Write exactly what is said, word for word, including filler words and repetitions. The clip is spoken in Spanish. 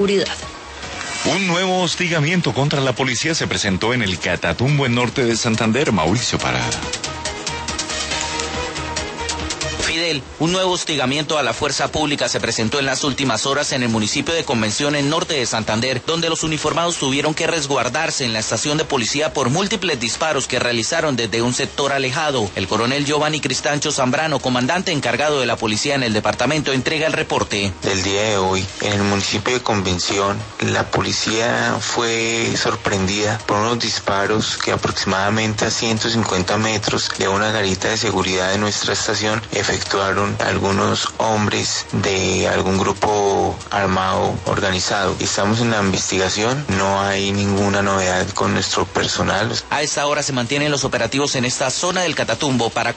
seguridad. Un nuevo hostigamiento contra la policía se presentó en el Catatumbo, en norte de Santander. Mauricio Parada. Fidel, un nuevo hostigamiento a la fuerza pública se presentó en las últimas horas en el municipio de Convención, en norte de Santander, donde los uniformados tuvieron que resguardarse en la estación de policía por múltiples disparos que realizaron desde un sector alejado. El coronel Giovanni Cristancho Zambrano, comandante encargado de la policía en el departamento, entrega el reporte. Del día de hoy, en el municipio de Convención, la policía fue sorprendida por unos disparos que aproximadamente a ciento cincuenta metros de una garita de seguridad de nuestra estación efectuaron algunos hombres de algún grupo armado organizado. Estamos en la investigación, no hay ninguna novedad con nuestro personal. A esta hora se mantienen los operativos en esta zona del Catatumbo. Para